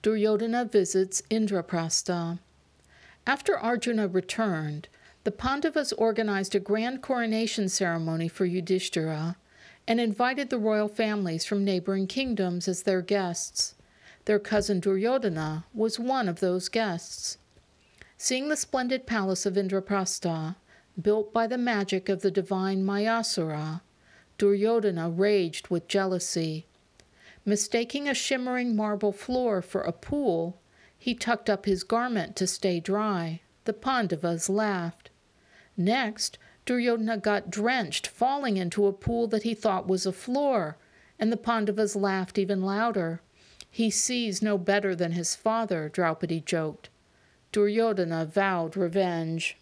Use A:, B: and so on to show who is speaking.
A: Duryodhana visits Indraprastha. After Arjuna returned, the Pandavas organized a grand coronation ceremony for Yudhishthira and invited the royal families from neighboring kingdoms as their guests. Their cousin Duryodhana was one of those guests. Seeing the splendid palace of Indraprastha, built by the magic of the divine Mayasura, Duryodhana raged with jealousy. Mistaking a shimmering marble floor for a pool, he tucked up his garment to stay dry. The Pandavas laughed. Next, Duryodhana got drenched, falling into a pool that he thought was a floor, and the Pandavas laughed even louder. He sees no better than his father, Draupadi joked. Duryodhana vowed revenge.